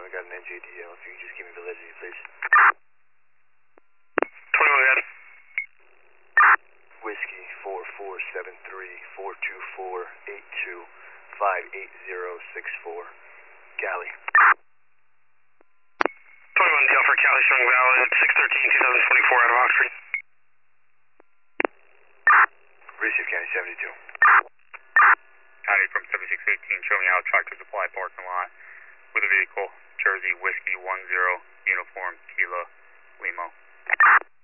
I got an NJDL. If you could just give me validity, please. 21 got it. Whiskey 4473-424-82-58064. Cali. 21 Delta for Cali showing valid 6/13/2024 out of Oxford. Receive County 72. County from 7618 showing out Tractor Supply parking lot with a vehicle, Jersey Whiskey 10 Uniform Kilo Limo.